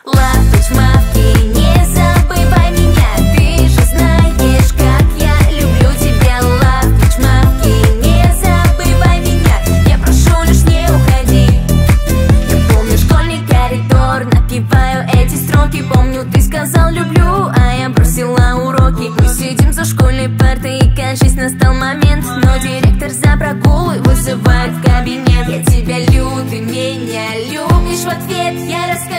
Лавки, чмавки, не забывай меня. Ты же знаешь, как я люблю тебя. Лавки, чмавки, не забывай меня. Я прошу, лишь не уходи. Я помню школьный коридор, напеваю эти строки. Помню, ты сказал люблю, а я бросила уроки. Мы сидим за школьной партой и, кажется, настал момент. Но директор за прогулы вызывает в кабинет. Я тебя люблю, ты меня любишь в ответ. Я расскажу.